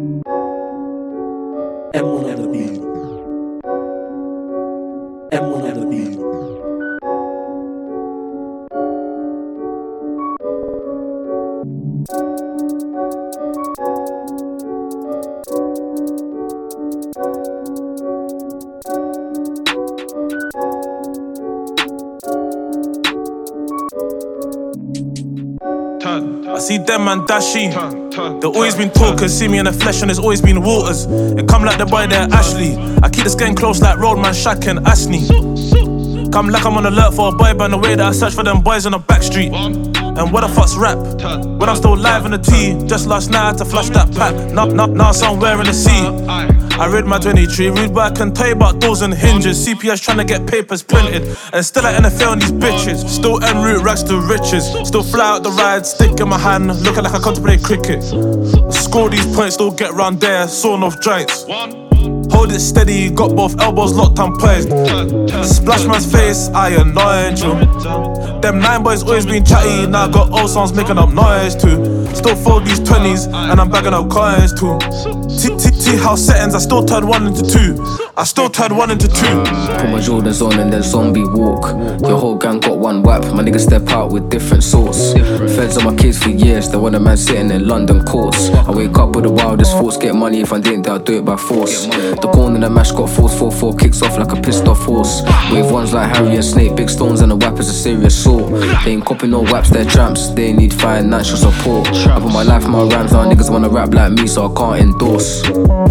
M1 on the beat. M1 on the beat. I see them man dashing. They always been talking, see me in the flesh and there's always been waters. It come like the boy there, Ashley. I keep this gang close like Roadman, Shaq and Asney. Come like I'm on alert for a boy by the way that I search for them boys on the back street. And what the fuck's rap? When I'm still live in the T. Just last night I had to flush that pack. Now somewhere in the sea. I read my 23, read but I can tell you about doors and hinges. CPS trying to get papers printed. And still at NFL on these bitches. Still en route, racks to riches. Still fly out the ride, stick in my hand, looking like I contemplate cricket. Score these points, still get round there, sawing off joints. Hold it steady, got both elbows locked and poised. Splash man's face, I anoint you. Them 9 boys always been chatty, now I got old songs making up noise too. Still fold these 20s, and I'm bagging up coins too. T house settings, I still turn 1 into 2. I still turn 1 into 2. Put my Jordans on and then zombie walk. Your whole gang got one whap, my niggas step out with different sorts. Feds on my kids for years, they want a man sitting in London courts. I wake up with the wildest thoughts, get money if I didn't, I'll do it by force. The corner and the mash got force, 4-4, kicks off like a pissed off horse. Wave ones like Harry and Snake, big stones and the whap is a serious sort. They ain't copying no whaps, they're tramps, they need financial support. I put my life in my rhymes, now niggas wanna rap like me, so I can't endorse.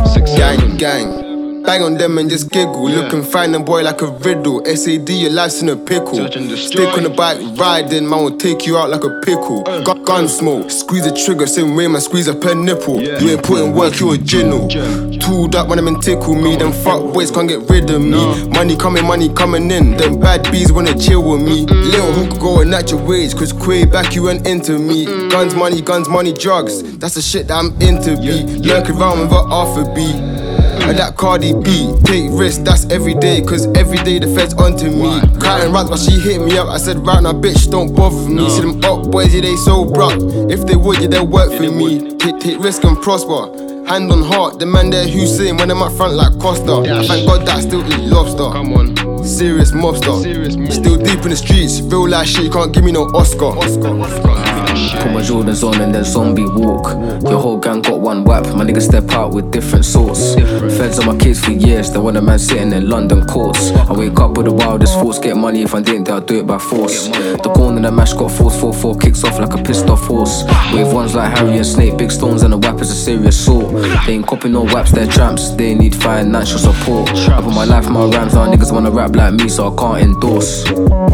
Gang. Bang on them and just giggle. Looking fine and boy like a riddle. SAD, your life's in a pickle. Stick on the bike, riding, man will take you out like a pickle. Gun smoke, squeeze the trigger, same way man squeeze up a nipple. You ain't putting work, you a general. Tooled up when them and tickle me. Them fuck boys can't get rid of me. Money coming in. Them bad bees wanna chill with me. Little hook going at your wage, cause way back you went into me. Guns, money, drugs. That's the shit that I'm into be. Lurking around with a half a beat. And that Cardi B, take risks, that's every day, cause every day the feds onto me. Crying rats, but she hit me up, I said right now bitch don't bother me. See them up boys, yeah they so broad. If they would, yeah they'll work for me. Take risk and prosper, hand on heart. The man there Hussein when I'm up front like Costa. I thank God that I still eat lobster. Come on, serious mobster. Still deep in the streets, real life shit, you can't give me no Oscar. Put my Jordans on and then zombie walk. Your whole gang got one whap, my niggas step out with different sorts. Feds on my kids for years, they want a man sitting in London courts. I wake up with the wildest thoughts, get money if I didn't, I'll do it by force. The corner and the mash got force, 4-4, kicks off like a pissed off horse. Wave ones like Harry and Snake, big stones and the whap is a serious sort. They ain't copying no whaps, they're tramps, they need financial support. I put my life in my rhymes, now niggas wanna rap like me, so I can't endorse.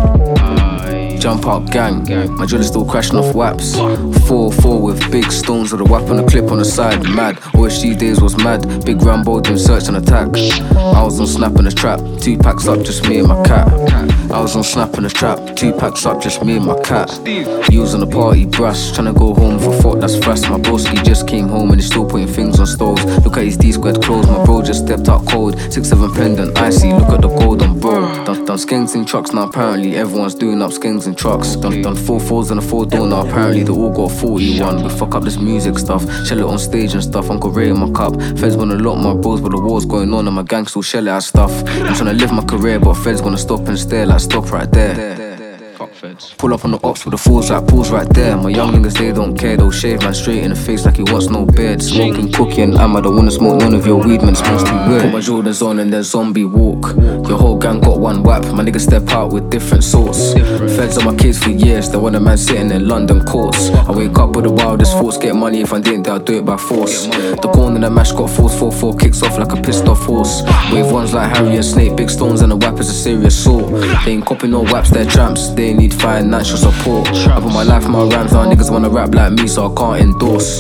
Jump out gang, my drill is still crashing off whaps. 4-4 with big stones with a whap on the clip on the side, mad. Always these days was mad, big Rambo doing search and attack. I was on snap in the trap, 2 packs up, just me and my cat. I was on snap in the trap, 2 packs up, just me and my cat. Using the party brush, tryna go home for thought that's fast. My broski just came home and he's still putting things on stoves. Look at his D-squared clothes, my bro just stepped out cold. 6-7 pendant, icy, look at the gold on bro. Done skanks in trucks now apparently, everyone's doing up skanks in trucks. Done 4-4s and a 4-door now apparently, they all got 41. We fuck up this music stuff, shell it on stage and stuff. Uncle Ray in my cup, feds wanna lock my bros but the war's going on and my gang still shell it at stuff. I'm tryna live my career but feds wanna stop and stare like stop right there. Pull up on the ops with the fools like pools right there. My young niggas, they don't care, they'll shave man straight in the face like he wants no beard. Smoking cookie and I don't wanna smoke none of your weed, man, it smells too weird. Put my Jordans on and then zombie walk. Your whole gang got one whap, my niggas step out with different sorts. Feds on my kids for years, they want a man sitting in London courts. I wake up with the wildest thoughts, get money if I didn't, I'll do it by force. The corner and the mash got force, 4-4, kicks off like a pissed off horse. Wave ones like Harry and Snake, big stones and the whap is a serious sort. They ain't copying no whaps, they're tramps, they need financial support. I put my life in my rhymes, now niggas wanna rap like me, so I can't endorse.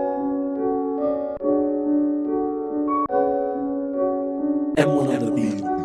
M1 on the beat.